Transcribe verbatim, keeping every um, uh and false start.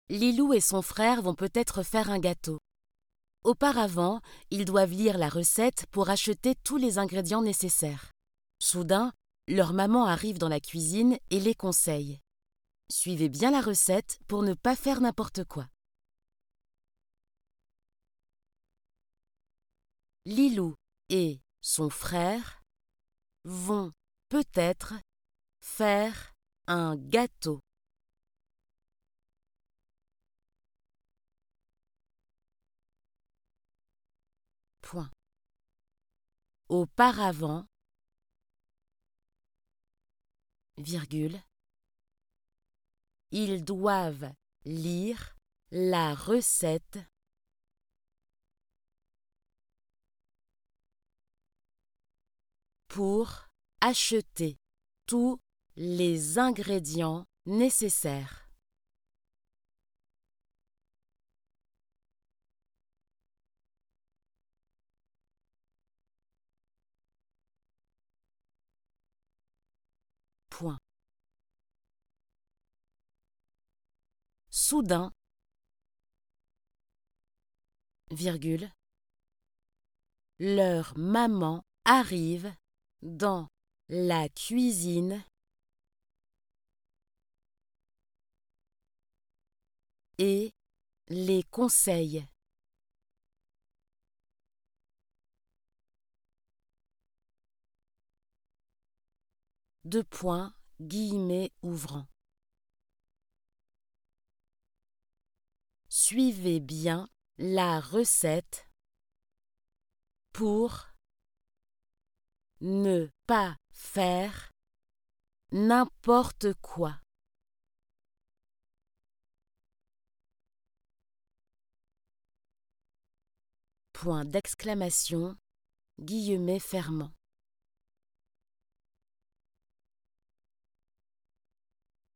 Lilou et son frère vont peut-être faire un gâteau. Auparavant, ils doivent lire la recette pour acheter tous les ingrédients nécessaires. Soudain, leur maman arrive dans la cuisine et les conseille. Suivez bien la recette pour ne pas faire n'importe quoi. Lilou et son frère vont peut-être faire un gâteau. Point. Auparavant, virgule, ils doivent lire la recette pour acheter tous les ingrédients nécessaires. Point. Soudain, virgule, leur maman arrive dans la cuisine et les conseille. Deux points, guillemets ouvrants. Suivez bien la recette pour ne pas faire n'importe quoi. Point d'exclamation, guillemets fermants.